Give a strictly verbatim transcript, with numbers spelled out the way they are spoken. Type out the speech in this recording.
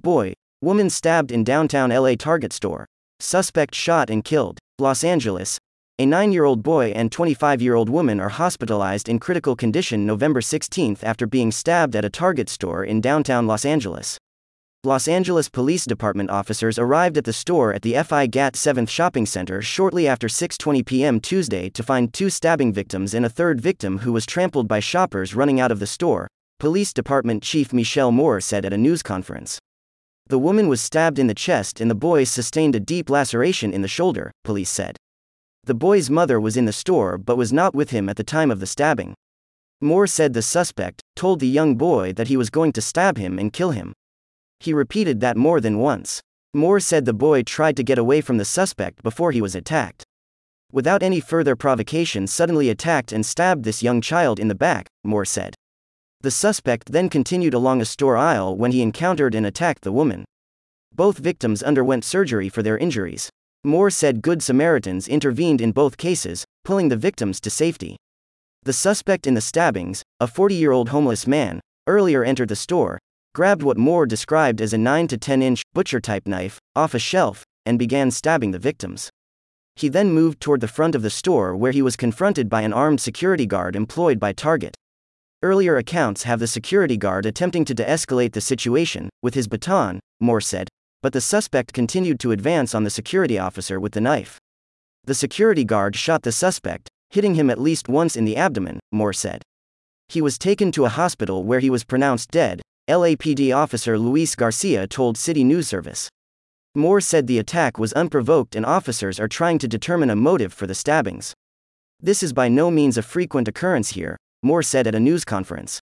boy, woman stabbed in downtown L A Target store. Suspect shot and killed. Los Angeles. A nine-year-old boy and twenty-five-year-old woman are hospitalized in critical condition November sixteenth after being stabbed at a Target store in downtown Los Angeles. Los Angeles Police Department officers arrived at the store at the F I G A T seventh Shopping Center shortly after six twenty p m Tuesday to find two stabbing victims and a third victim who was trampled by shoppers running out of the store, Police Department Chief Michelle Moore said at a news conference. The woman was stabbed in the chest and the boy sustained a deep laceration in the shoulder, police said. The boy's mother was in the store but was not with him at the time of the stabbing. Moore said the suspect told the young boy that he was going to stab him and kill him. He repeated that more than once. Moore said the boy tried to get away from the suspect before he was attacked. Without any further provocation, suddenly attacked and stabbed this young child in the back, Moore said. The suspect then continued along a store aisle when he encountered and attacked the woman. Both victims underwent surgery for their injuries. Moore said Good Samaritans intervened in both cases, pulling the victims to safety. The suspect in the stabbings, a forty-year-old homeless man, earlier entered the store, grabbed what Moore described as a nine to ten inch butcher-type knife off a shelf, and began stabbing the victims. He then moved toward the front of the store where he was confronted by an armed security guard employed by Target. Earlier accounts have the security guard attempting to de-escalate the situation with his baton, Moore said, but the suspect continued to advance on the security officer with the knife. The security guard shot the suspect, hitting him at least once in the abdomen, Moore said. He was taken to a hospital where he was pronounced dead, L A P D officer Luis Garcia told City News Service. Moore said the attack was unprovoked and officers are trying to determine a motive for the stabbings. This is by no means a frequent occurrence here, Moore said at a news conference.